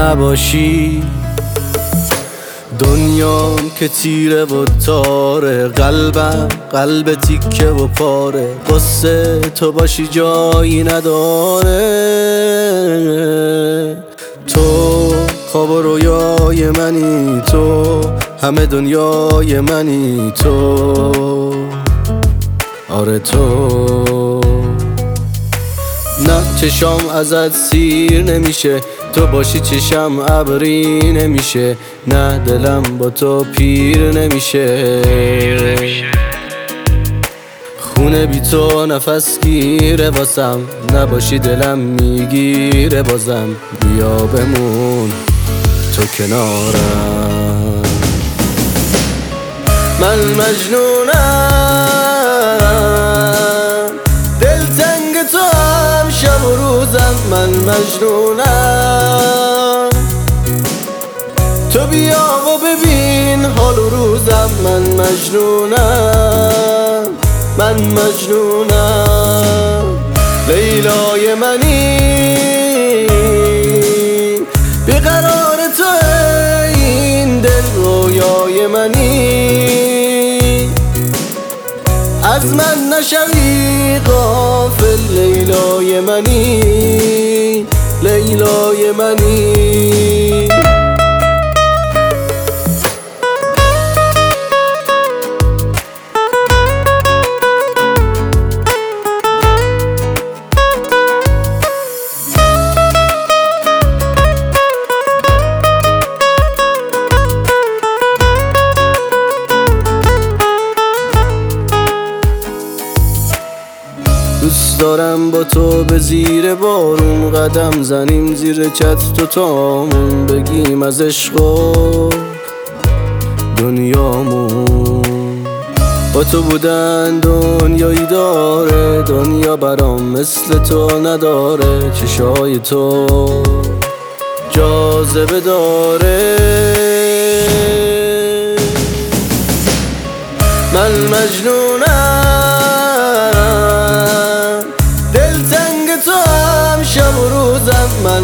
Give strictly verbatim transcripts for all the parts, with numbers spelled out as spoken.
نباشی. دنیام که تیره و تاره، قلبم قلب تیکه و پاره، قصه تو باشی جایی نداره. تو خواب و رویای منی، تو همه دنیای منی، تو آره تو. نه چشام ازت سیر نمیشه، تو باشی چشم ابری نمیشه، نه دلم با تو پیر نمیشه. خونه بی تو نفس گیره واسم، نباشی دلم میگیره بازم. بیا بمون تو کنارم. من مجنونم، دلتنگ تو هم شب و روزم. من مجنونم، تو بیا و ببین حال و روزم. من مجنونم، من مجنونم. لیلای منی، بیقرار تو این دل رویای منی. از من نشوی غافل، لیلای منی، لیلای منی. دوست دارم با تو به زیر بارون قدم زنیم، زیر چتر تو تامون بگیم از عشق و دنیامون. با تو بودن دنیایی داره، دنیا برام مثل تو نداره. چشای تو جاذبه داره. من مجنونم، دلتنگ تو هم شب و روزم. من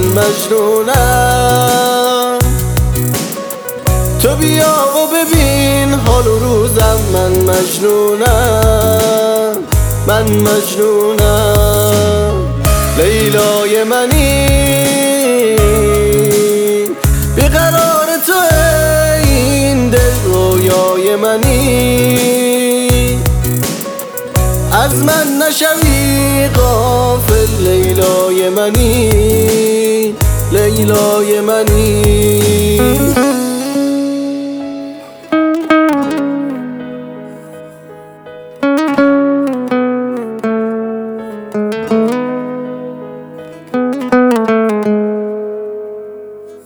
مجنونم، تو بیا و ببین حال و روزم. من مجنونم، من مجنونم. لیلای منی، بیقرار تو این دل رویای منی. از من نشوی غافل، لیلای منی، لیلای منی.